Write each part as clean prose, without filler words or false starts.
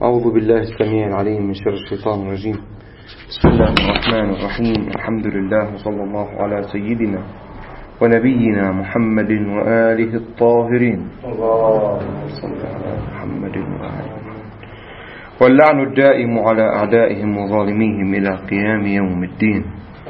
أعوذ بالله السميع العليم من شر الشيطان الرجيم. بسم الله الرحمن الرحيم. الحمد لله وصلى الله على سيدنا ونبينا محمد وآله الطاهرين. اللهم صل على محمد وآله واللعن الدائم على أعدائهم وظالميهم إلى قيام يوم الدين.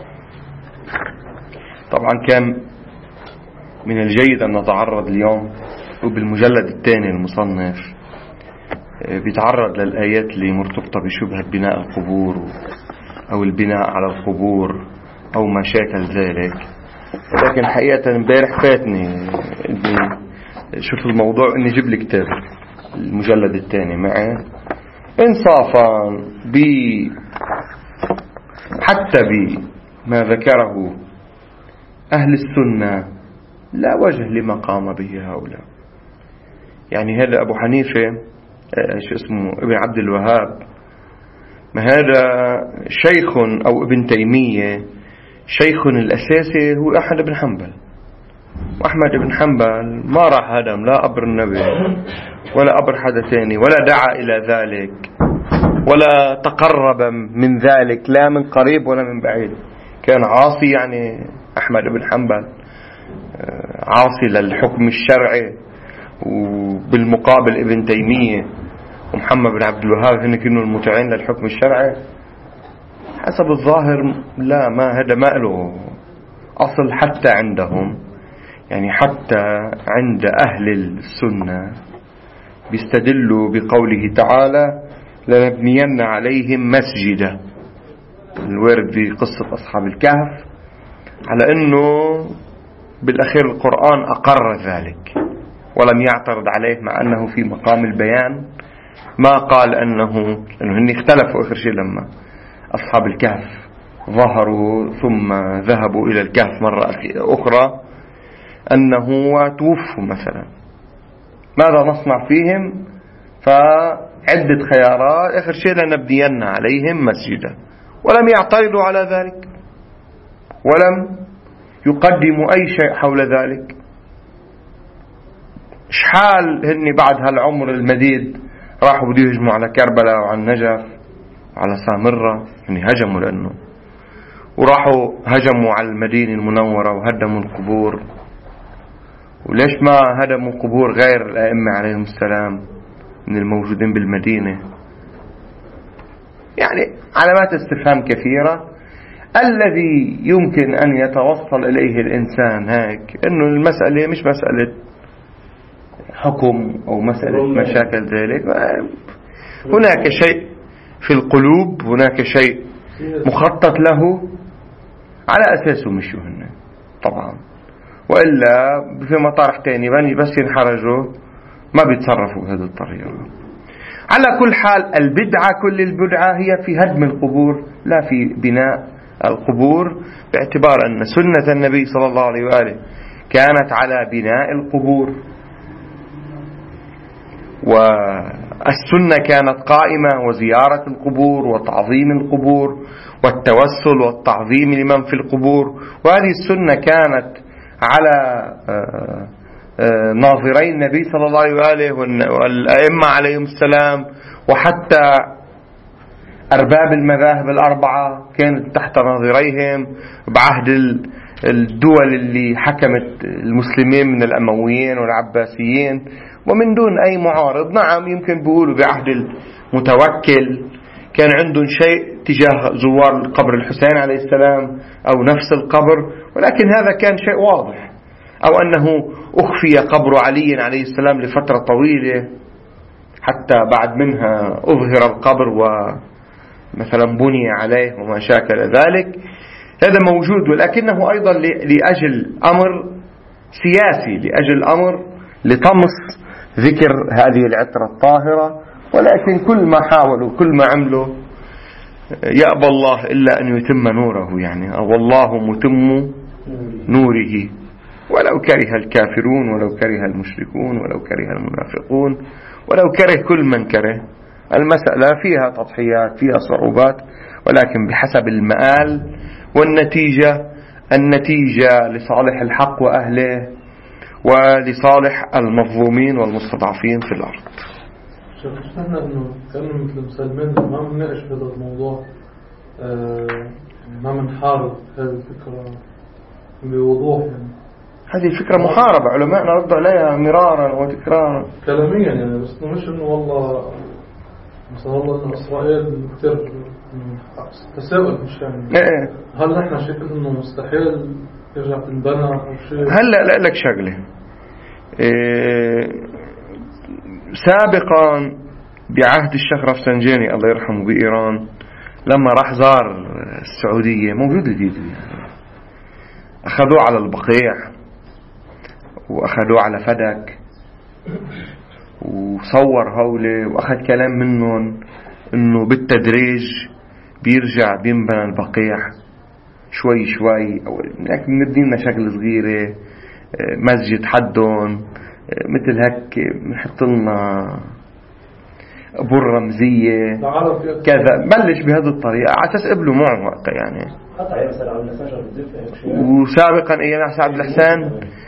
طبعا كان من الجيد أن نتعرض اليوم وبالمجلد الثاني المصنف بيتعرض للآيات اللي مرتبطة بشبهة بناء القبور أو البناء على القبور أو ما شاكل ذلك. لكن حقيقة امبارح فاتني إني شوف الموضوع إني جيب لي كتاب المجلد الثاني معي إنصافا حتى بما ذكره أهل السنة لا وجه لما قام به هؤلاء. يعني هذا أبو حنيفة شو اسمه ابن عبد الوهاب، ما هذا شيخ أو ابن تيمية شيخ الأساسي هو أحمد بن حنبل، وأحمد بن حنبل ما راح هدم لا قبر النبي ولا قبر حدا تاني ولا دعا إلى ذلك ولا تقرب من ذلك لا من قريب ولا من بعيد. كان عاصي، يعني أحمد بن حنبل عاصي للحكم الشرعي، وبالمقابل ابن تيمية ومحمد بن عبد الوهاب هن كانوا المتعين للحكم الشرعي. حسب الظاهر لا، ما هذا ما له أصل حتى عندهم، يعني حتى عند أهل السنة بيستدلوا بقوله تعالى لنبنين عليهم مسجدا، الوارد في قصة أصحاب الكهف، على أنه بالأخير القرآن أقر ذلك ولم يعترض عليه، مع أنه في مقام البيان ما قال أنه هن اختلفوا آخر شيء لما أصحاب الكهف ظهروا ثم ذهبوا إلى الكهف مرة أخرى أنه توفوا مثلا، ماذا نصنع فيهم؟ فعدة خيارات، آخر شيء لنبنين عليهم مسجدا، ولم يعترضوا على ذلك ولم يقدموا أي شيء حول ذلك. شحال هني بعد هالعمر المديد راحوا بده يهجموا على كربلاء وعلى النجف وعلى سامرة، يعني هجموا لأنه، وراحوا هجموا على المدينة المنورة وهدموا القبور. وليش ما هدموا قبور غير الأئمة عليهم السلام من الموجودين بالمدينة؟ يعني علامات استفهام كثيرة. الذي يمكن أن يتوصل إليه الإنسان هيك إنه المسألة مش مسألة حكم أو مسألة مشاكل ذلك، هناك شيء في القلوب، هناك شيء مخطط له على أساسه مشوا هنا طبعا، وإلا في مطارح تاني بس ينحرجوا ما بيتصرفوا بهذه الطريقة. على كل حال البدعة كل البدعة هي في هدم القبور لا في بناء القبور، باعتبار أن سنة النبي صلى الله عليه وآله كانت على بناء القبور، والسنة كانت قائمة وزيارة القبور وتعظيم القبور والتوسل والتعظيم لمن في القبور. وهذه السنة كانت على ناظري النبي صلى الله عليه وآله والأئمة عليهم السلام، وحتى أرباب المذاهب الأربعة كانت تحت ناظريهم بعهد الدول اللي حكمت المسلمين من الأمويين والعباسيين ومن دون أي معارض. نعم يمكن بيقولوا بعهد المتوكل كان عندهم شيء تجاه زوار قبر الحسين عليه السلام أو نفس القبر، ولكن هذا كان شيء واضح، أو أنه أخفي قبر علي عليه السلام لفترة طويلة حتى بعد منها أظهر القبر ومثلا بني عليه وما شاكل ذلك. هذا موجود، ولكنه أيضا لأجل أمر سياسي، لأجل أمر لطمس ذكر هذه العترة الطاهرة. ولكن كل ما حاولوا كل ما عملوا يأبى الله إلا أن يتم نوره، يعني والله متم نوره ولو كره الكافرون ولو كره المشركون ولو كره المنافقون ولو كره كل من كره. المسألة فيها تضحيات فيها صعوبات، ولكن بحسب المآل النتيجة لصالح الحق وأهله ولصالح المظلومين والمستضعفين في الأرض. شفنا إنه كانوا مثل مسلمين ما بنناقش بهذا الموضوع، ما بنحارب هذه الفكرة بوضوح يعني. هذه فكرة محاربة، علماءنا ردوا عليها مرارا وتكرارا كلاميا يعني، بس مش إنه والله مثلا والله إن إسرائيل كتير تساؤل مش يعني. هل نحن شايفين إنه مستحيل يرجع تنبنى أو شيء؟ هلا لا لك شغلة، سابقا بعهد الشيخ رفسنجاني الله يرحمه بإيران لما راح زار السعودية، موجود الفيديو يعني، أخذوه على البقيع وأخذوه على فدك وصور هولي وأخذ كلام منهم إنه بالتدريج بيرجع بينبنى البقيع شوي شوي، أو بندينا شغلة صغيرة مسجد حدهم مثل هيك، بنحط لنا أبور رمزية كذا، بلش بهذه الطريقة على أساس قبلوا معه وقت يعني. وسابقا أيام عبد الحسن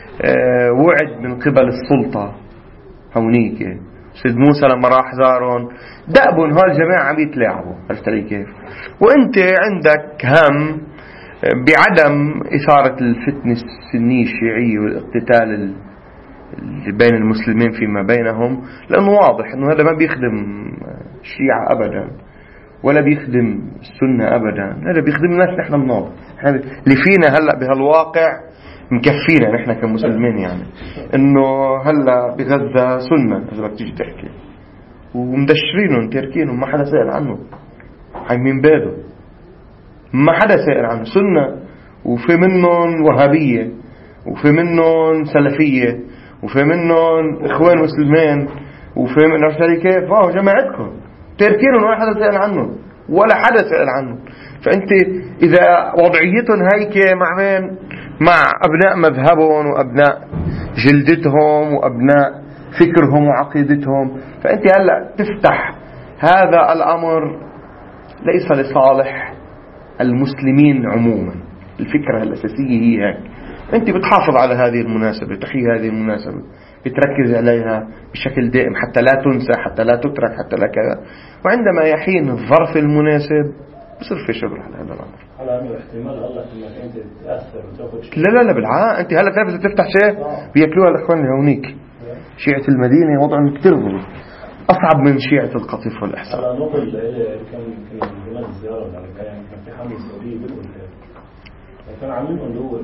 وعد من قبل السلطة هونيك، سيد موسى لما راح زارهم دأبون هالجماعة عم يتلاعبوا، عرفت لي كيف؟ وانت عندك هم بعدم إثارة الفتنة السنية الشيعية والاقتتال اللي بين المسلمين فيما بينهم، لأنه واضح أنه هذا ما بيخدم الشيعة أبدا ولا بيخدم السنة أبدا، هذا بيخدم الناس نحن بنوض اللي فينا هلأ بهالواقع مكفينا نحن كمسلمين يعني، إنه هلأ بغزة سنة إذا بدك تيجي تحكي ومدشرينهم تركينهم ما حدا سأل عنه، عايمين باله ما حدا سأل عنه، سنة وفي منهم وهابية وفي منهم سلفية وفي منهم إخوان مسلمين وفي من أرسالي كيف جماعتكم تركينهم ولا حدا سأل عنه ولا حدا سأل عنه. فأنت إذا وضعيتهم هيك مع مين؟ مع أبناء مذهبهم وأبناء جلدتهم وأبناء فكرهم وعقيدتهم، فأنت هلأ تفتح هذا الأمر ليس لصالح المسلمين عموما. الفكرة الأساسية هي هيك، أنت بتحافظ على هذه المناسبة، تحيي هذه المناسبة، بتركز عليها بشكل دائم حتى لا تنسى، حتى لا تترك، حتى لا كذا، وعندما يحين الظرف المناسب بصير في شغل على هذا الأمر. على أنه احتمال الله إنك أنت تتأثر وتأخذ شيء. لا بالعاء، أنت هلا تعرف إذا تفتح شيء بيأكلوها الإخوان اللي هونيك شيعة المدينة، وضعهم كتير أصعب من شيعة القطيف والإحسان. على نقل كان زمان الزيارة على كان في حملة سعودية بيقول كان عاملين اللي هو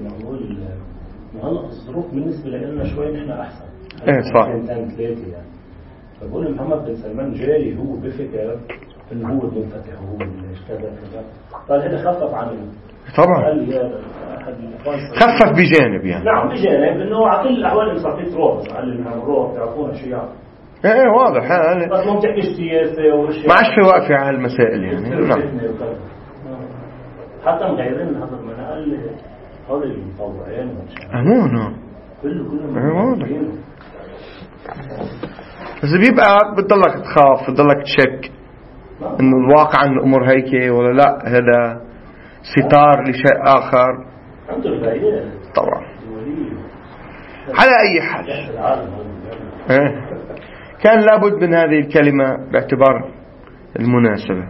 هلا الظروف بالنسبة لنا شوي نحن أحسن. صح. يعني فبقول محمد بن سلمان جاي هو بفكر إنه هو المنفتح وهو كذا كذا، قال هذا خفف عنه. طبعا. قال لي خفف بجانب يعني. نعم بجانب إنه على كل الأحوال إن صار في تروح، قال لي نحن نروح تعرفون شيعة. واضح بس ما بتحكي سياسة وشيء. ما عادش في وقفة على المسائل يعني. نعم. حتى مغيرين هذا المنال هذا المطوعين أمونه. كله واضح. بس بيبقى بتضلك تخاف، بتضلك تشك إنه الواقع عن الأمور هيك ولا لا، هذا ستار لشيء آخر. طبعا. على أي حال كان لابد من هذه الكلمة باعتبار المناسبة.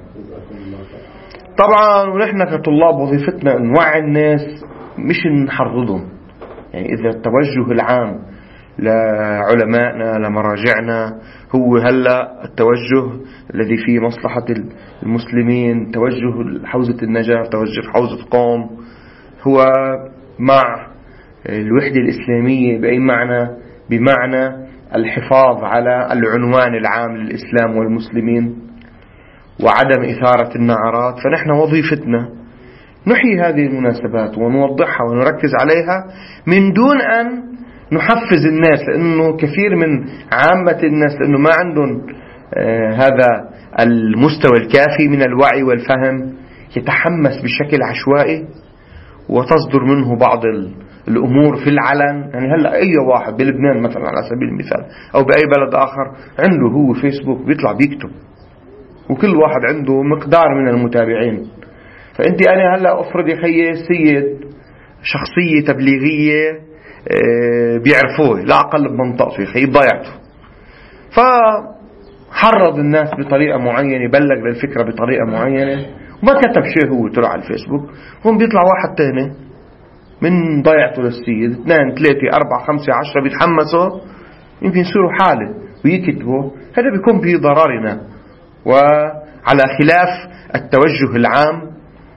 طبعا ونحن كطلاب وظيفتنا نوعي الناس مش نحرضهم، يعني إذا التوجه العام لعلمائنا لمراجعنا هو هلأ التوجه الذي فيه مصلحة المسلمين، توجه حوزة النجاة، توجه حوزة قوم، هو مع الوحدة الإسلامية بأي معنى؟ بمعنى الحفاظ على العنوان العام للإسلام والمسلمين وعدم إثارة النعرات. فنحن وظيفتنا نحيي هذه المناسبات ونوضحها ونركز عليها من دون أن نحفز الناس، لأنه كثير من عامة الناس لأنه ما عندهم هذا المستوى الكافي من الوعي والفهم يتحمس بشكل عشوائي وتصدر منه بعض الأمور في العلن. يعني هلأ أي واحد بلبنان مثلا على سبيل المثال أو بأي بلد آخر عنده هو فيسبوك بيطلع بيكتب، وكل واحد عنده مقدار من المتابعين. فأنت أنا هلأ أفرض يا خيي سيد شخصية تبليغية بيعرفوه لا أقل بمنطقته، خي ضيعته، حرض الناس بطريقة معينة، بلغ للفكرة بطريقة معينة، وما كتب شيء هو تروح على الفيسبوك، هم بيطلع واحد تاني من ضيعته للسيد، 2 3 4 5 10 بيتحمسوا، يمكن يصيروا حالة ويكتبوا. هذا بيكون في ضررنا، وعلى خلاف التوجه العام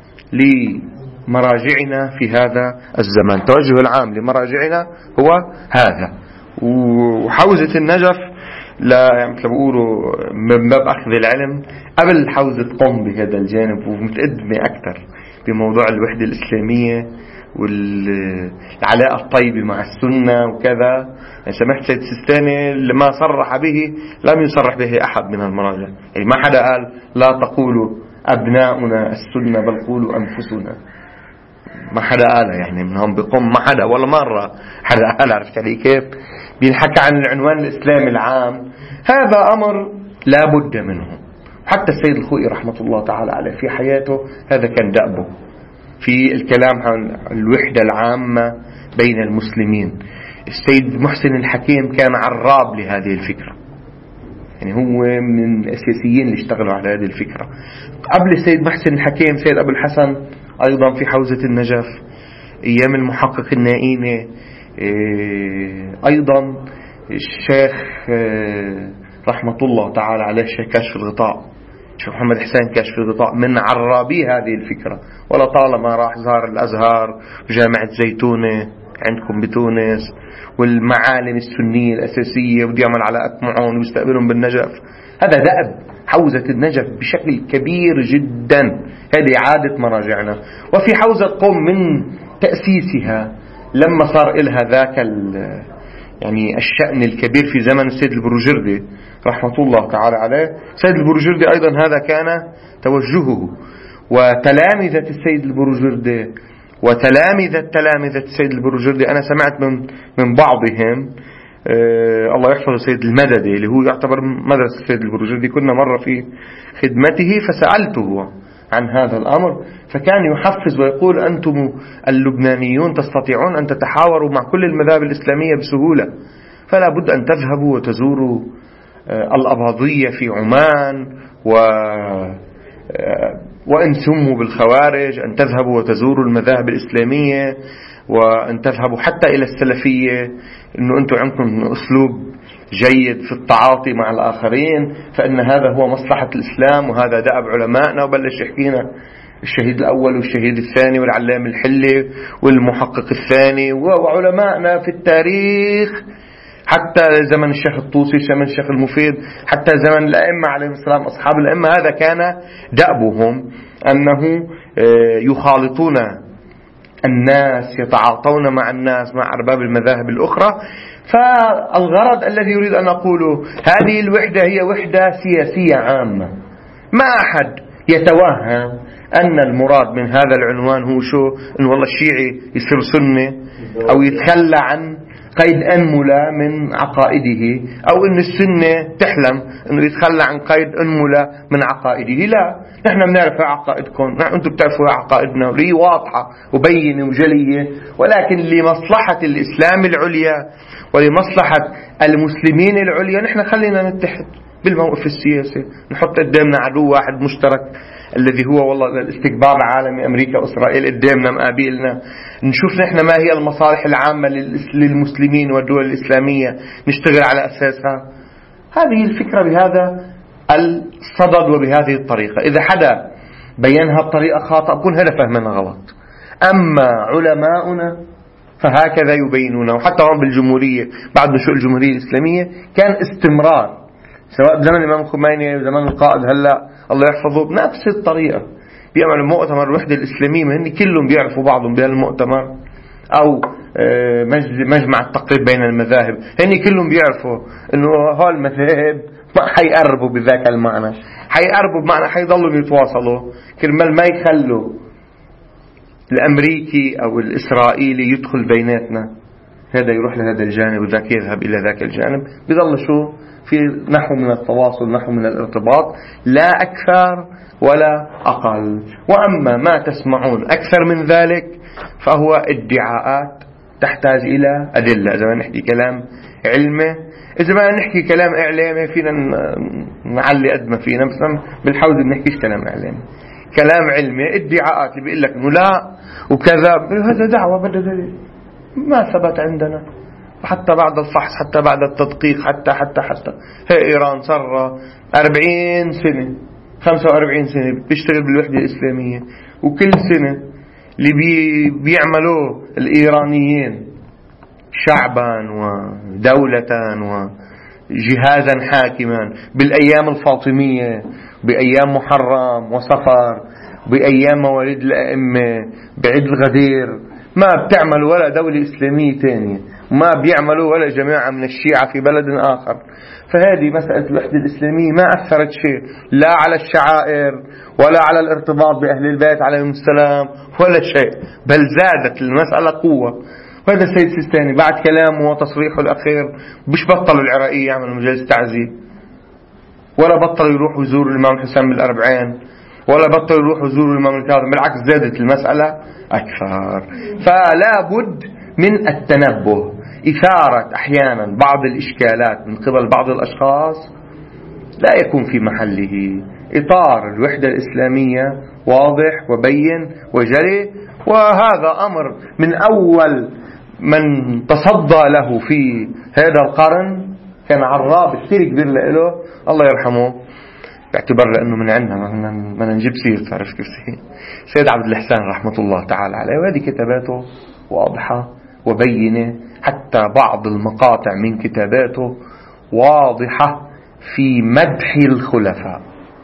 لمراجعنا في هذا الزمان. التوجه العام لمراجعنا هو هذا. وحوزة النجف لا يعني مثل بيقولوا من باب أخذ العلم قبل حوزة قم بهذا الجانب، ومتقدمة أكثر بموضوع الوحدة الإسلامية والعلاقة الطيبة مع السنة وكذا. يعني سمحت سيد سيستاني لما صرح به لم يصرح به أحد من المراجع، يعني ما حدا قال لا تقولوا أبناؤنا السنة بل قولوا أنفسنا، ما حدا قال يعني منهم بقم، ما حدا ولا مرة حدا قال. عرفت علي كيف؟ بينحكى عن العنوان الإسلامي العام، هذا أمر لا بد منه. حتى السيد الخوئي رحمة الله تعالى عليه في حياته هذا كان دأبه في الكلام عن الوحدة العامة بين المسلمين. السيد محسن الحكيم كان عراب لهذه الفكرة، يعني هو من الأساسيين اللي اشتغلوا على هذه الفكرة. قبل السيد محسن الحكيم سيد أبو الحسن أيضا في حوزة النجف، أيام المحقق النائيني، أيضا الشيخ رحمة الله تعالى عليه الشيخ كاشف الغطاء، الشيخ محمد حسين كاشف الغطاء من عرابي هذه الفكرة. ولا طالما راح زار الأزهر وجامعة زيتونة عندكم بتونس والمعالم السنية الأساسية ودي يعمل علاقات معهم ويستقبلهم بالنجف. هذا دأب حوزة النجف بشكل كبير جدا، هذه عادة مراجعنا. وفي حوزة قم من تأسيسها لما صار إلها ذاك يعني الشأن الكبير في زمن السيد البروجردي رحمة الله تعالى عليه. السيد البروجردي أيضا هذا كان توجهه، وتلامذة السيد البروجردي وتلامذة السيد البروجردي أنا سمعت من بعضهم، الله يحفظ السيد المددي اللي هو يعتبر مدرسة السيد البروجردي، كنا مرة في خدمته فسألته عن هذا الأمر، فكان يحفز ويقول أنتم اللبنانيون تستطيعون أن تتحاوروا مع كل المذاهب الإسلامية بسهولة، فلا بد أن تذهبوا وتزوروا الأباضية في عمان وإن سموا بالخوارج، أن تذهبوا وتزوروا المذاهب الإسلامية، وأن تذهبوا حتى إلى السلفية، إنه أنتم عندكم أسلوب جيد في التعاطي مع الآخرين، فإن هذا هو مصلحة الإسلام وهذا دأب علمائنا. وبلش يحكينا الشهيد الأول والشهيد الثاني والعلام الحلي والمحقق الثاني وعلمائنا في التاريخ، حتى زمن الشيخ الطوسي، زمن الشيخ المفيد، حتى زمن الأئمة عليهم السلام أصحاب الأئمة. هذا كان دأبهم، أنه يخالطون الناس، يتعاطون مع الناس، مع أرباب المذاهب الأخرى. فالغرض الذي يريد أن أقوله هذه الوحدة هي وحدة سياسية عامة. ما أحد يتوهم أن المراد من هذا العنوان هو شو، أن والله الشيعي يصير سنة أو يتخلى عن قيد أنملة من عقائده، أو أن السنة تحلم أنه يتخلى عن قيد أنملة من عقائده. لا، نحن بنعرف عقائدكم، أنتم بتعرفوا عقائدنا، ولي واضحة وبينة وجلية، ولكن لمصلحة الإسلام العليا ولمصلحة المسلمين العليا نحن خلينا نتحد بالموقف السياسي، نحط قدامنا عدو واحد مشترك الذي هو والله الاستكبار العالمي أمريكا وإسرائيل قدامنا مقابلنا، نشوف نحن ما هي المصالح العامة للمسلمين والدول الإسلامية نشتغل على أساسها. هذه الفكرة بهذا الصدد وبهذه الطريقة. إذا حدا بينها بطريقة خاطئة بكون هذا فهمنا غلط. أما علماؤنا فهكذا يبينون. وحتى هم بالجمهورية بعد نشوء الجمهورية الإسلامية كان استمرار، سواء بزمن الإمام خميني وزمن القائد هلأ الله يحفظه، بنفس الطريقة بيعملوا مؤتمر الوحدة الإسلامية، ما هن كلهم بيعرفوا بعضهم بهالمؤتمر، أو مجمع التقريب بين المذاهب، هن كلهم بيعرفوا إنه هالمذاهب ما حيقربوا بذاك المعنى، حيقربوا بمعنى حيضلوا يتواصلوا كرمال ما يخلوا الأمريكي أو الإسرائيلي يدخل بيناتنا، هذا يروح لهذا الجانب وذاك يذهب إلى ذاك الجانب، بيضل شو في نحو من التواصل، نحو من الارتباط، لا أكثر ولا أقل. وأما ما تسمعون أكثر من ذلك فهو ادعاءات تحتاج إلى أدلة. إذا ما نحكي كلام علمي، إذا ما نحكي كلام إعلامي فينا نعلي قد ما فينا، بس بالحوزة بنحكيش كلام إعلامي. كلام علمي ادعاءات اللي بيقول لك إنه لا وكذا، هذا دعوة بدها دليل ما ثبت عندنا. وحتى بعد الفحص، حتى بعد التدقيق، حتى هي إيران صار 40 سنة 45 سنة بيشتغل بالوحدة الإسلامية، وكل سنة اللي بيعملوه الإيرانيين شعبا ودولة وجهازا حاكما بالأيام الفاطمية، بأيام محرم وصفر، بأيام مواليد الأئمة، بعيد الغدير، ما بتعمل ولا دولة إسلامية تانية، ما بيعملوا ولا جماعة من الشيعة في بلد آخر. فهذه مسألة الوحدة الإسلامية ما أثرت شيء لا على الشعائر ولا على الارتباط بأهل البيت عليهم السلام ولا شيء، بل زادت المسألة قوة. وهذا السيد السيستاني بعد كلامه وتصريحه الأخير مش بطلوا العراقية يعملوا مجلس تعزية، ولا بطلوا يروحوا يزوروا الإمام الحسين بالأربعين، ولا بطلوا يروحوا يزوروا الإمام الكاظم، بالعكس زادت المسألة أكثر. فلا بد من التنبه. إثارة أحيانا بعض الإشكالات من قبل بعض الأشخاص لا يكون في محله. إطار الوحدة الإسلامية واضح وبين وجلي، وهذا أمر من أول من تصدى له في هذا القرن كان عراب كثير كبير له، الله يرحمه، باعتبار لأنه من عندنا ما نجيب سير، تعرف كيف سيد عبد الإحسان رحمة الله تعالى عليه. وهذه كتاباته واضحة وبينة، حتى بعض المقاطع من كتاباته واضحة في مدح الخلفاء،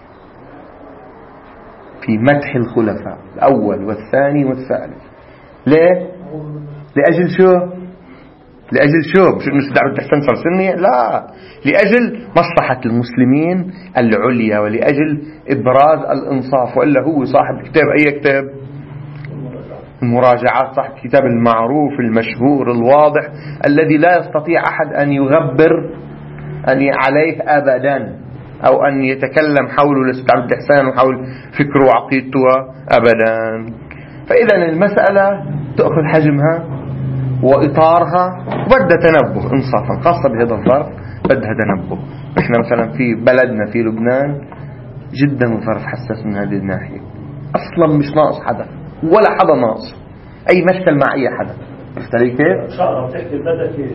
في مدح الخلفاء الأول والثاني والثالث. ليه؟ لأجل شو؟ لأجل شو؟ مش إنه سيد عبد الإحسان صار سني، لا، لأجل مصلحة المسلمين العليا ولأجل إبراز الإنصاف. وإلا هو صاحب كتاب أي كتاب؟ المراجعات، صاحب كتاب المعروف المشهور الواضح الذي لا يستطيع أحد أن يغبر عليه أبدا، أو أن يتكلم حوله لسيد عبد الإحسان وحول فكره وعقيدته أبدا. فإذا المسألة تأخذ حجمها وإطارها وبدها تنبه إنصافا، خاصة بهذا الظرف بدها تنبه. إحنا مثلا في بلدنا في لبنان جدا الظرف حساس من هذه الناحية، أصلا مش ناقص حدا ولا حدا ناقص أي مشكل مع أي حدا. عرفت علي كيف؟ إن شاء الله بتحكي بدأ كيف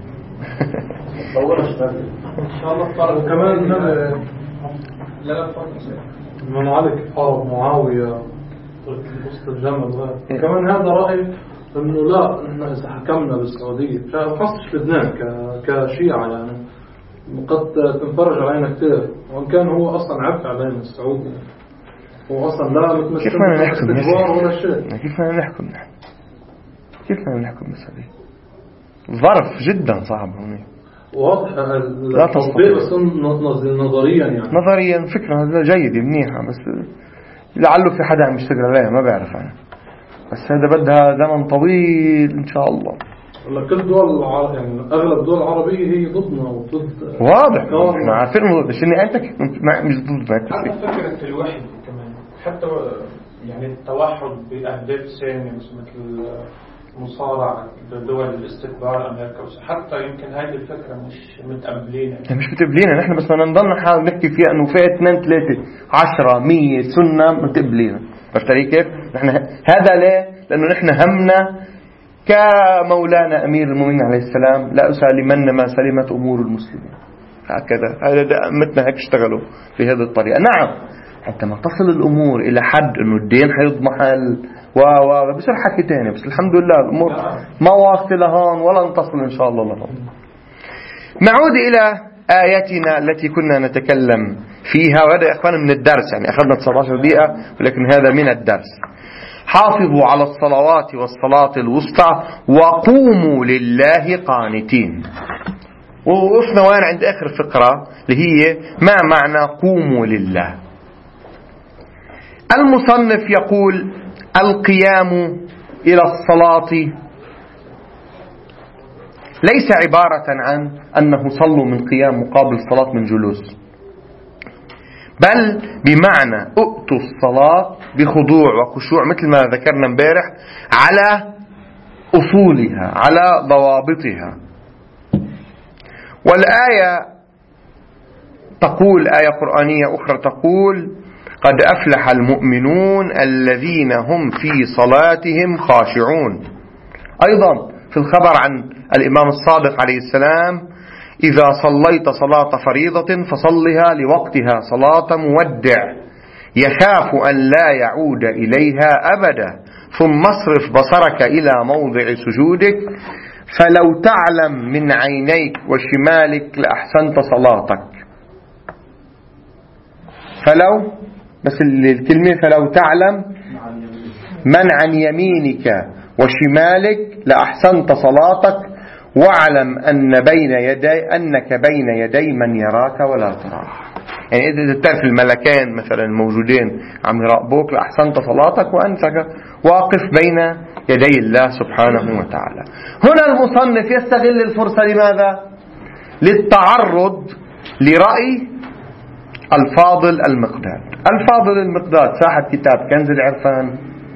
طورش إن شاء الله فرق. وكمان لا من عليك حرب معاوية وسط الجمل، كمان هذا رأي إنه لا، إنه إذا حكمنا بالسعودية خاصة لبنان كشيعة يعني قد تنفرج علينا كثير، وإن كان هو أصلا عبء علينا السعودي، هو أصلا لا متمثل كيف ما نحكم ولا شيء. كيف ما نحكم نحن؟ كيف ما نحكم بالسعودية؟ ظرف جدا صعب هون، واضح التطبيق بس نظريا يعني نظريا فكرة جيدة منيحة، بس لعله في حدا عم يشتغل عليها ما بعرف أنا، بس هذا بدها زمن طويل إن شاء الله. ولا كل دول يعني أغلب الدول العربية هي ضدنا وضد واضح. احنا عارفين مش إني أنت مش ضدنا. حتى فكرة الوحدة كمان، حتى يعني التوحد بأهداف سامية مثل مصارعة دول الاستكبار أمريكا، حتى يمكن هذه الفكرة مش متقبلينها. مش متقبلينها نحن، بس ما نضلنا نحاول نحكي فيها إنه فيها 2 3 10 100 سنة متقبلينها. عرفت علي كيف؟ نحن هذا ليه؟ لأنه نحن همنا كمولانا أمير المؤمنين عليه السلام لا أسالمن ما سلمت أمور المسلمين. هكذا هذا أمتنا هيك اشتغلوا في هذه الطريقة. نعم حتى ما تصل الأمور إلى حد إنه الدين حيضمحل بصير حكي تاني، بس الحمد لله الأمور ما واصلة لهون ولا نتصل إن شاء الله لهون. نعود إلى آياتنا التي كنا نتكلم فيها، وهذا يا أخوان من الدرس، يعني أخذنا 19 دقيقة ولكن هذا من الدرس. حافظوا على الصلوات والصلاة الوسطى وقوموا لله قانتين. ووقفنا وين عند آخر فقرة اللي هي ما معنى قوموا لله. المصنف يقول القيام إلى الصلاة ليس عبارة عن أنه صلوا من قيام مقابل صلاة من جلوس، بل بمعنى أؤتوا الصلاة بخضوع وخشوع مثل ما ذكرنا امبارح على أصولها، على ضوابطها. والآية تقول، آية قرآنية أخرى تقول: قد أفلح المؤمنون الذين هم في صلاتهم خاشعون. أيضا في الخبر عن الإمام الصادق عليه السلام: إذا صليت صلاة فريضة فصلها لوقتها صلاة مودع يخاف أن لا يعود إليها أبدا، ثم اصرف بصرك إلى موضع سجودك فلو تعلم من عينيك وشمالك لأحسنت صلاتك. فلو، بس الكلمة فلو تعلم من عن يمينك وشمالك لأحسنت صلاتك واعلم أنك بين يدي من يراك ولا تراه. يعني إذا تعرف الملكين مثلا الموجودين عم يراقبوك لأحسنت صلاتك وأنت واقف بين يدي الله سبحانه وتعالى. هنا المصنف يستغل الفرصة لماذا؟ للتعرض لرأي الفاضل المقداد. الفاضل المقداد صاحب كتاب كنز العرفان،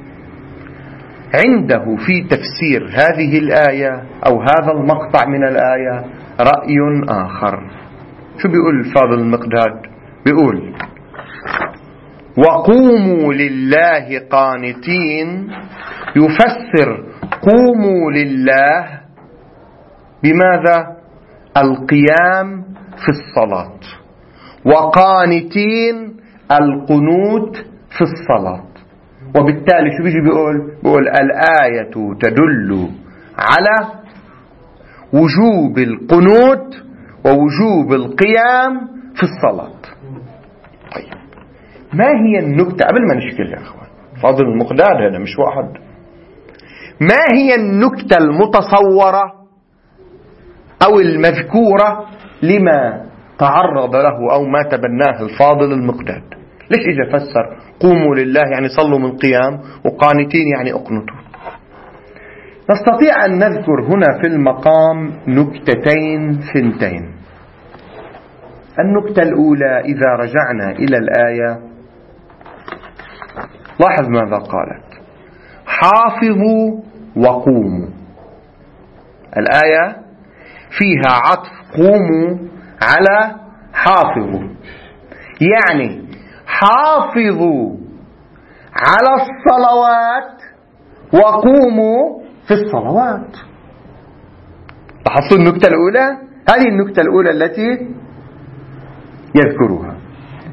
عنده في تفسير هذه الآية أو هذا المقطع من الآية رأي آخر. شو بيقول الفاضل المقداد؟ بيقول: وقوموا لله قانتين، يفسر قوموا لله بماذا؟ القيام في الصلاة، وقانتين القنوت في الصلاة. وبالتالي شو بيجي بيقول الآية تدل على وجوب القنوت ووجوب القيام في الصلاة. طيب، ما هي النكتة قبل ما نشكل يا أخوان؟ فاضل المقداد هذا مش واحد. ما هي النكتة المتصورة أو المذكورة لما تعرض له أو ما تبناه الفاضل المقداد؟ ليش إجا فسر قوموا لله يعني صلوا من قيام، وقانتين يعني اقنتوا؟ نستطيع أن نذكر هنا في المقام نكتتين ثنتين. النكتة الأولى: إذا رجعنا إلى الآية لاحظ ماذا قالت: حافظوا وقوموا. الآية فيها عطف قوموا على حافظوا، يعني حافظوا على الصلوات وقوموا في الصلوات. لاحظتوا النكتة الأولى؟ هذه النكتة الأولى التي يذكرها.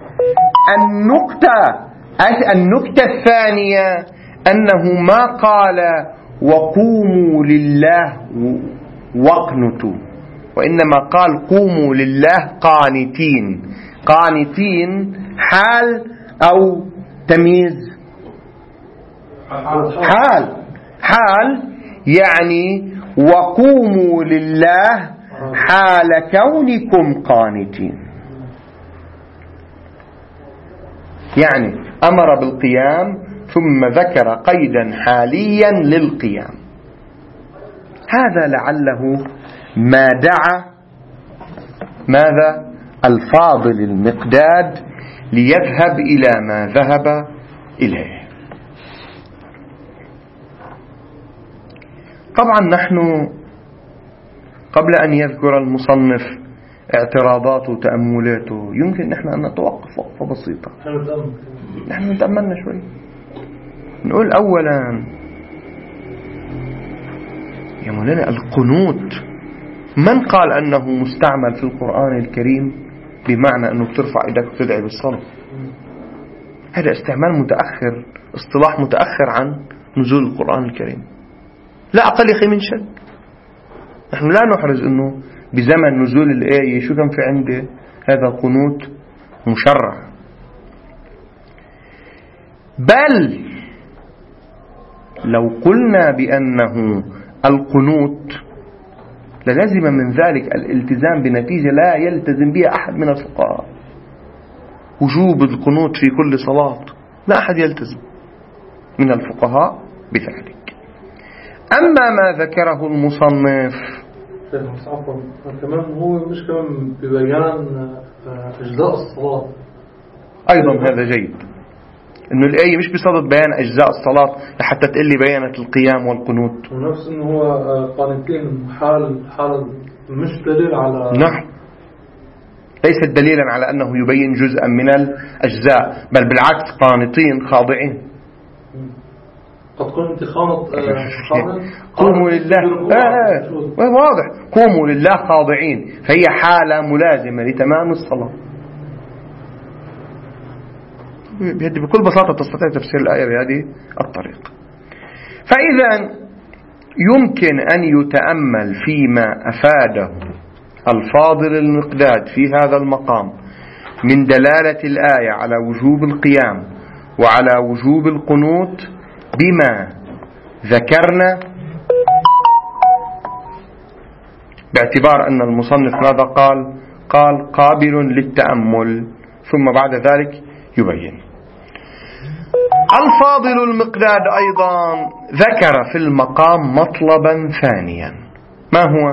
النكتة الثانية أنه ما قال وقوموا لله واقنتوا، وإنما قال قوموا لله قانتين. قانتين حال أو تمييز؟ حال يعني وقوموا لله حال كونكم قانتين، يعني أمر بالقيام ثم ذكر قيدا حاليا للقيام. هذا لعله ما دعا ماذا؟ الفاضل المقداد ليذهب إلى ما ذهب إليه. طبعا نحن قبل أن يذكر المصنف اعتراضاته وتأملاته يمكن نحن أن نتوقف وقفة بسيطة. نحن نتأملنا شوي، نقول أولا يا مولانا القنوت من قال أنه مستعمل في القرآن الكريم بمعنى أنه ترفع إيدك وتدعي بالصلاة؟ هذا استعمال متأخر، اصطلاح متأخر عن نزول القرآن الكريم، لا أقل من شك. نحن لا نحرز أنه بزمن نزول الآية شو كان في عنده هذا القنوت مشرع، بل لو قلنا بأنه القنوت للزم من ذلك الالتزام بنتيجة لا يلتزم بها أحد من الفقهاء. وجوب القنوت في كل صلاة لا أحد يلتزم من الفقهاء بذلك. أما ما ذكره المصنف كمان هو مش كمان ببيان أجزاء الصلاة أيضا، هذا جيد. إنه الآية مش بصدد بيان أجزاء الصلاة لحتى تقول لي بيانت القيام والقنوت. ونفس إنه هو قانتين حال مش دليل على. نعم، ليست دليلا على أنه يبين جزءا من الأجزاء، بل بالعكس قانتين خاضعين. قد كنت خانط قوموا لله واضح، قوموا لله خاضعين، فهي حالة ملازمة لتمام الصلاة. بكل بساطة تستطيع تفسير الآية بهذه الطريقة. فإذا يمكن أن يتأمل فيما أفاده الفاضل المقداد في هذا المقام من دلالة الآية على وجوب القيام وعلى وجوب القنوت بما ذكرنا، باعتبار أن المصنف ماذا قال قابل للتأمل، ثم بعد ذلك يبين. الفاضل المقداد أيضا ذكر في المقام مطلبا ثانيا، ما هو؟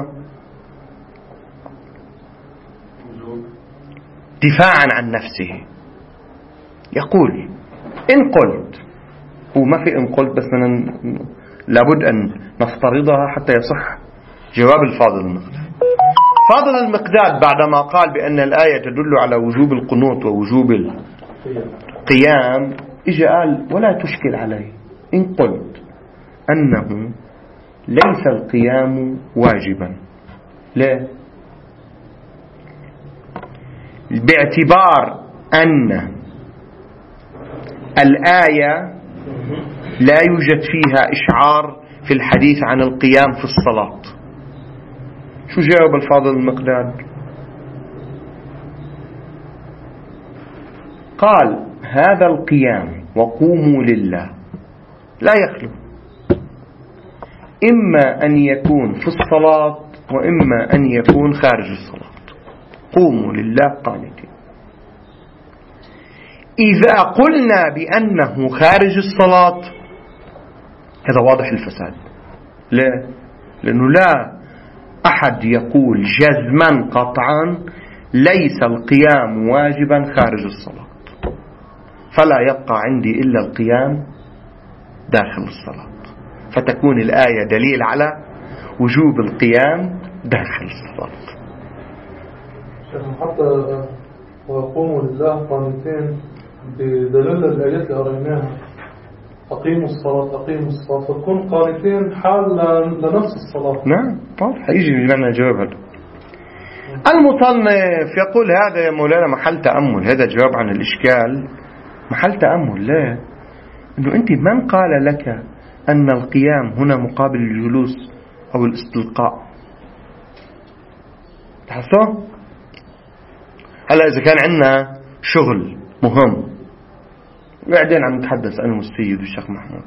دفاعا عن نفسه. يقول إن قلت، وما في إن قلت، بس لابد أن نفترضها حتى يصح جواب الفاضل المقداد. فاضل المقداد بعدما قال بأن الآية تدل على وجوب القنوت ووجوب القيام، إجا قال ولا تشكل عليه إن قلت أنه ليس القيام واجبا. لا، باعتبار أن الآية لا يوجد فيها إشعار في الحديث عن القيام في الصلاة. شو جاوب الفاضل المقداد؟ قال هذا القيام وقوموا لله لا يخلو إما أن يكون في الصلاة وإما أن يكون خارج الصلاة. قوموا لله قانتين. إذا قلنا بأنه خارج الصلاة هذا واضح الفساد. لا، لأنه لا أحد يقول جزما قطعا ليس القيام واجبا خارج الصلاة، فلا يبقى عندي إلا القيام داخل الصلاة، فتكون الآية دليل على وجوب القيام داخل الصلاة. حتى وقوموا لله قانتين بدليل الآيات اللي قريناها أقيموا الصلاة فتكون قانتين حال لنفس الصلاة. نعم واضح، يجي لنا الجواب هذا. المصنف يقول هذا يا مولانا محل تأمل، هذا جواب عن الإشكال محل تأمل. لا، إنه أنت من قال لك أن القيام هنا مقابل الجلوس أو الاستلقاء؟ تحسوا؟ هلا إذا كان عندنا شغل مهم وبعدين عم نتحدث أنا والسيد والشيخ محمود،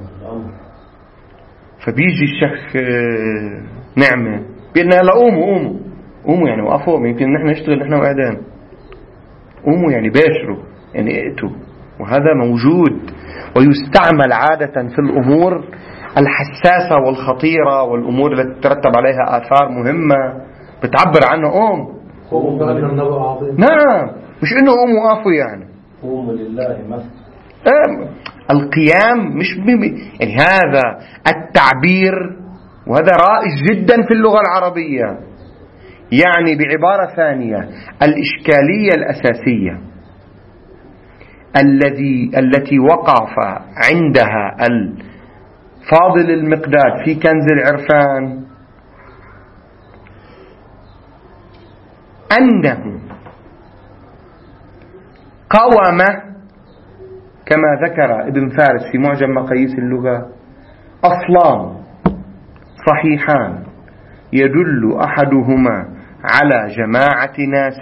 فبيجي الشيخ نعمة بيقولنا لا قوموا يعني وقفوا، يمكن نحن نشتغل نحن وقاعدين. قوموا يعني باشروا، يعني ائتوا، وهذا موجود ويستعمل عادة في الأمور الحساسة والخطيرة والأمور التي تترتب عليها آثار مهمة بتعبر عنه قوم. نعم، مش إنه قوموا وقفوا يعني قوموا لله مثل. القيام مش يعني هذا التعبير، وهذا رائج جدا في اللغة العربية. يعني بعبارة ثانية الإشكالية الأساسية التي وقف عندها الفاضل المقداد في كنز العرفان أنه قوم كما ذكر ابن فارس في معجم مقاييس اللغة أصلان صحيحان يدل أحدهما على جماعة ناس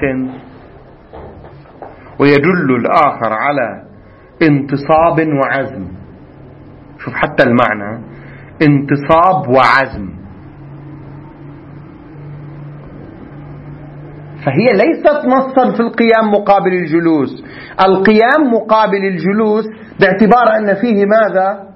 ويدل الآخر على انتصاب وعزم. شوف حتى المعنى، انتصاب وعزم. فهي ليست نصا في القيام مقابل الجلوس. القيام مقابل الجلوس باعتبار أن فيه ماذا؟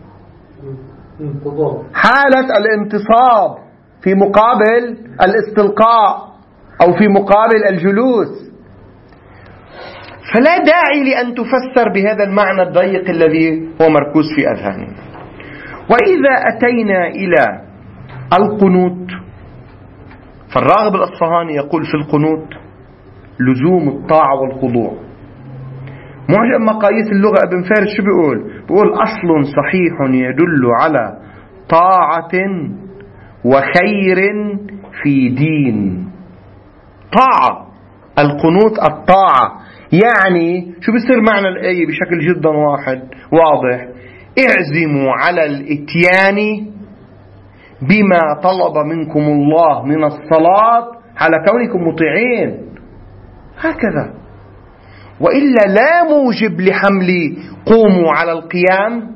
حالة الانتصاب في مقابل الاستلقاء أو في مقابل الجلوس. فلا داعي لأن تفسر بهذا المعنى الضيق الذي هو مركوز في أذهاننا. وإذا أتينا إلى القنوت، فالراغب الأصفهاني يقول في القنوت لزوم الطاعة والخضوع. معجم مقاييس اللغة ابن فارس شو بيقول أصل صحيح يدل على طاعة وخير في دين. طاعة، القنوت الطاعة، يعني شو بيصير معنى الآية بشكل جدا واضح؟ اعزموا على الاتيان بما طلب منكم الله من الصلاة على كونكم مطيعين، هكذا. وإلا لا موجب لحمل قوموا على القيام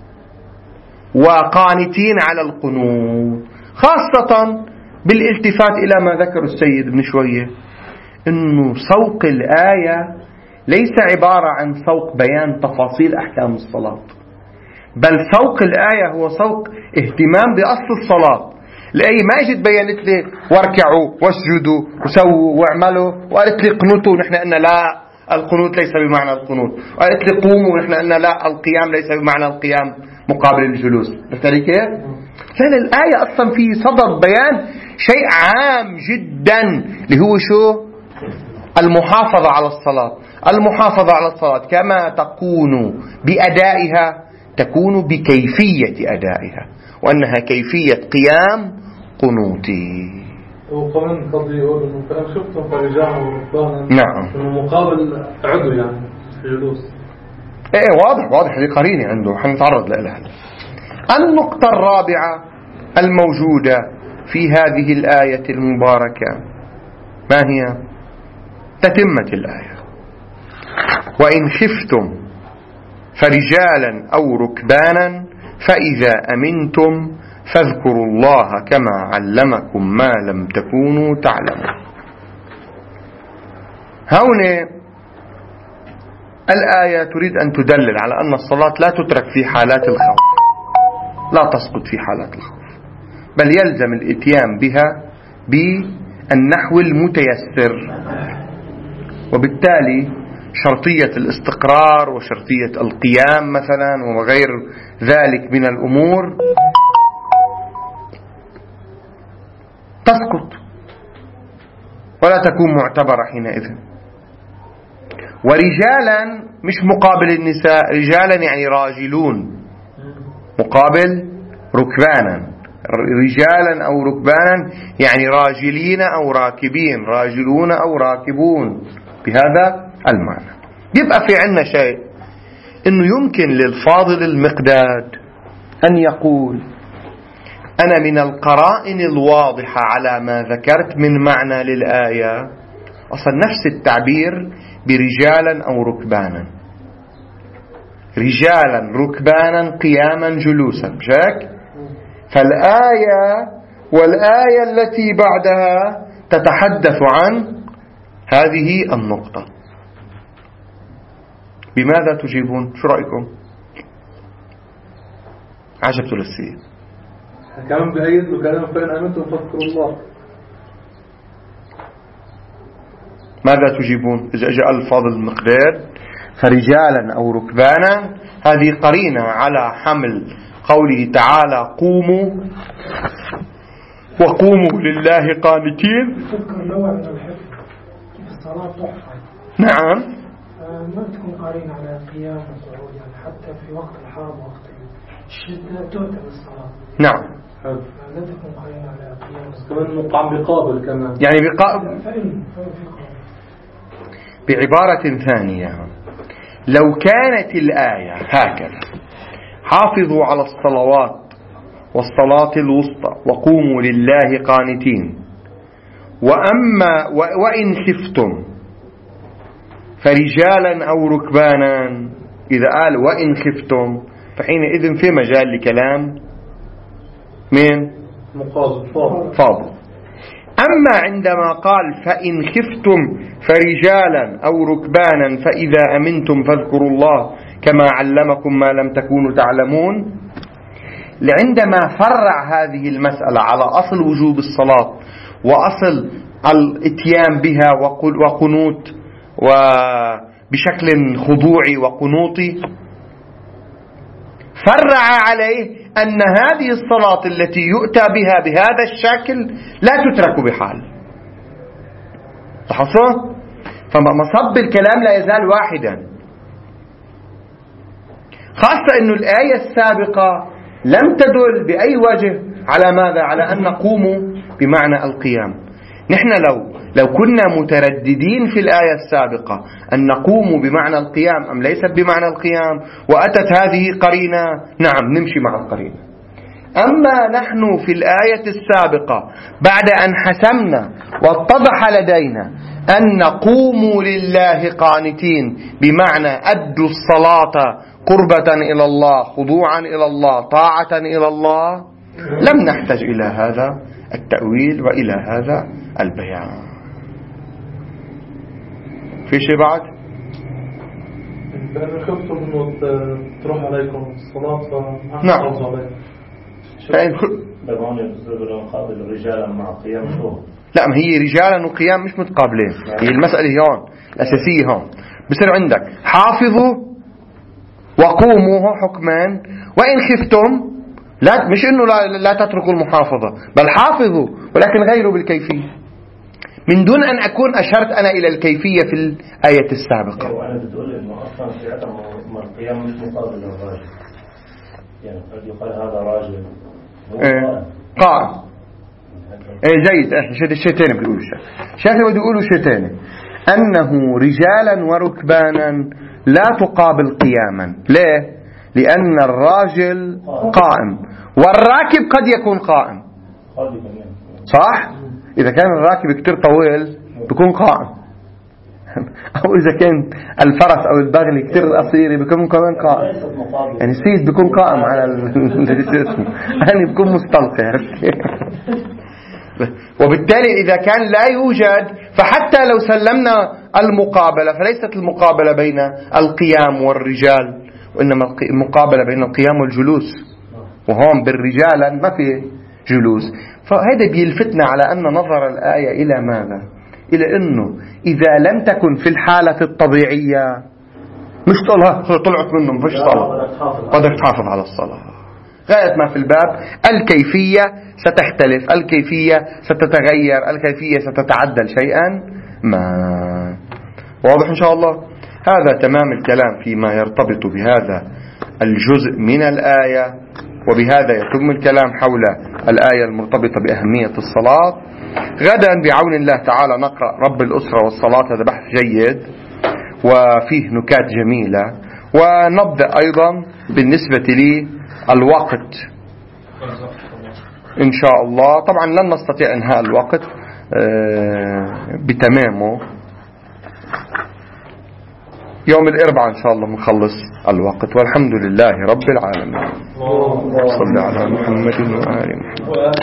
وقانتين على القنوت، خاصة بالالتفات إلى ما ذكر السيد من شوية، إنه سوق الآية ليس عبارة عن سوق بيان تفاصيل أحكام الصلاة، بل سوق الآية هو سوق اهتمام بأصل الصلاة. الآية ما اجت بيانت لي واركعوا واسجدوا وسووا واعملوا وقالت لي قنوتوا ونحن قلنا لا القنوت ليس بمعنى القنوت، وقالت لي قوموا ونحن قلنا لا القيام ليس بمعنى القيام مقابل الجلوس. بتالي كيف؟ لأن الآية أصلا في صدر بيان شيء عام جدا اللي هو شو؟ المحافظة على الصلاة. المحافظة على الصلاة كما تكون بأدائها تكون بكيفية أدائها، وأنها كيفية قيام قنوتي. وكمان قصدي يقول إنه فإن خفتم فرجالا وركبانا، نعم، إنه مقابل عدو يعني في جلوس. إيه واضح هذه قرينة عنده حنتعرض لها. النقطة الرابعة الموجودة في هذه الآية المباركة ما هي؟ تتمة الآية: وإن خفتم فرجالا أو ركبانا فإذا أمنتم فاذكروا الله كما علمكم ما لم تكونوا تعلمون. هنا الآية تريد أن تدلل على أن الصلاة لا تترك في حالات الخوف، لا تسقط في حالات الخوف، بل يلزم الاتيان بها بالنحو المتيسر. وبالتالي شرطية الاستقرار وشرطية القيام مثلا وغير ذلك من الأمور تسقط ولا تكون معتبرة حينئذ. ورجالا مش مقابل النساء، رجالا يعني راجلون مقابل ركبانا، رجالا أو ركبانا يعني راجلين أو راكبين، راجلون أو راكبون، بهذا المعنى. يبقى في عنا شيء إنه يمكن للفاضل المقداد أن يقول أنا من القرائن الواضحة على ما ذكرت من معنى للآية أصلا نفس التعبير برجالا أو ركبانا، رجالا ركبانا قياما جلوسا، مشاك؟ فالآية والآية التي بعدها تتحدث عن هذه النقطة. بماذا تجيبون؟ شو رأيكم؟ عجبت للسيد كمان بأيد له كلام فإن أمنتم فاذكروا الله. ماذا تجيبون إذا جاء الفاظ المقداد فرجالا أو ركبانا؟ هذه قرينة على حمل قوله تعالى قوموا وقوموا لله قانتين. تذكر نوع من الحفظ كيف الصلاة تحفظ. نعم، ما تكون قارنة على قيام وقعود، يعني حتى في وقت الحرب وقت الشدة تؤتى بالصلاة. نعم، لا تكون قارنة على قيام. كمان مقام بقابل كمان، يعني فإن بعبارة ثانية لو كانت الآية هكذا حافظوا على الصلوات والصلاة الوسطى وقوموا لله قانتين، وإن خفتم فرجالا أو ركبانا، إذا قال وإن خفتم فحينئذ في مجال لكلام من فاضل. أما عندما قال فإن خفتم فرجالا أو ركبانا فإذا أمنتم فاذكروا الله كما علمكم ما لم تكونوا تعلمون، عندما فرع هذه المسألة على أصل وجوب الصلاة وأصل الاتيان بها وقنوت بشكل خضوعي وقنوطي، فرع عليه أن هذه الصلاة التي يؤتى بها بهذا الشكل لا تترك بحال. لاحظوا؟ فمصب الكلام لا يزال واحدا، خاصة أن الآية السابقة لم تدل بأي وجه على ماذا؟ على أن نقوم بمعنى القيام. نحن لو كنا مترددين في الآية السابقة أن نقوم بمعنى القيام أم ليست بمعنى القيام، وأتت هذه قرينة، نعم نمشي مع القرينة. أما نحن في الآية السابقة بعد أن حسمنا واتضح لدينا أن نقوم لله قانتين، بمعنى أدوا الصلاة قربة إلى الله، خضوعا إلى الله، طاعة إلى الله، لم نحتاج إلى هذا التأويل وإلى هذا البيان. في شيء بعد؟ لأن خفتم أنه تروح عليكم الصلاة فما نعم. تحافظوا عليها. رجالا مع قيام شو؟ لا، ما هي رجالا وقيام مش متقابلين. هي المسألة هون الأساسية هون بصير عندك حافظوا وقوموا حكمان، وإن خفتم لا، مش إنه لا تتركوا المحافظة، بل حافظوا ولكن غيروا بالكيفية، من دون أن أكون أشرت أنا إلى الكيفية في الآية السابقة. وأنا بتقول إنه أصلا في عدم القيام مش مقابل للراجل، يعني قد يقال هذا راجل قائم. جيد. الشيء بيقولوا شيخ بده يقولوا شيء ثاني، أنه رجالا وركبانا لا تقابل قياما. ليه؟ لأن الراجل قائم والراكب قد يكون قائم، صح؟ إذا كان الراكب كتير طويل بيكون قائم، أو إذا كان الفرس أو البغل كتير قصير بيكون كمان قائم. يعني سيد بيكون قائم على اسمه، يعني بيكون مستلقي. وبالتالي إذا كان لا يوجد، فحتى لو سلمنا المقابلة فليست المقابلة بين القيام والرجال، وإنما المقابلة بين القيام والجلوس، وهم بالرجال ما في جلوس. فهذا بيلفتنا على أن نظر الآية إلى ماذا؟ إلى أنه إذا لم تكن في الحالة الطبيعية مش طلعت منهم فيش صلاة، بدك تحافظ على الصلاة. غاية ما في الباب الكيفية ستختلف، الكيفية ستتغير، الكيفية ستتعدل شيئا ما. واضح إن شاء الله؟ هذا تمام الكلام فيما يرتبط بهذا الجزء من الآية، وبهذا يتم الكلام حول الآية المرتبطة بأهمية الصلاة. غدا بعون الله تعالى نقرأ رب الأسرة والصلاة، هذا بحث جيد وفيه نكات جميلة. ونبدأ أيضا بالنسبة لي الوقت إن شاء الله. طبعا لن نستطيع إنهاء الوقت بتمامه، يوم الأربعاء إن شاء الله نخلص الوقت، والحمد لله رب العالمين. صلى على محمد وآل محمد.